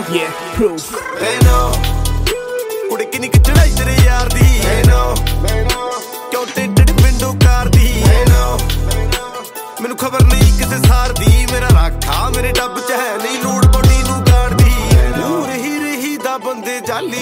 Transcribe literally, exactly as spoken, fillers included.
yeah proof they know कुड़ी किन्नी की चढ़ाई तेरे यार दी they know क्यों ते टिड़ विंडो कार दी they know मैनू खबर नहीं किसे सार दी मेरा राखा मेरे डब च है नहीं लूड़